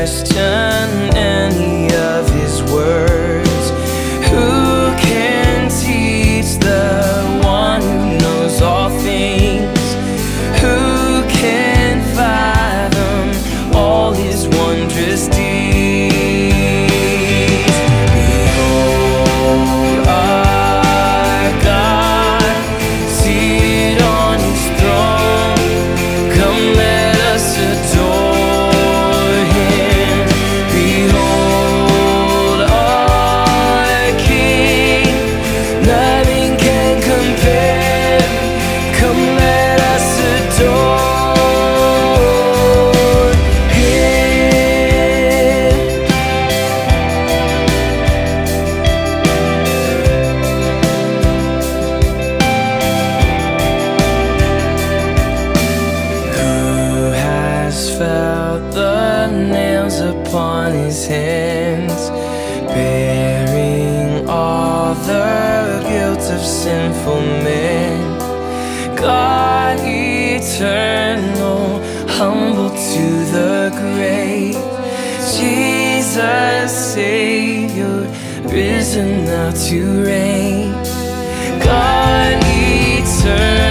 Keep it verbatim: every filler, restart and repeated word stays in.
question any of his words? Who can teach the one who knows all things? Who can fathom all his wondrous deeds? Behold our God, seated on his throne. Come, let us adore him. Behold our King, nothing can compare. Come, let us adore him. Who has felt the nails upon his hands, bearing all the guilt of sinful men? God eternal, humble to the grave, Jesus Savior, risen now to reign. God eternal,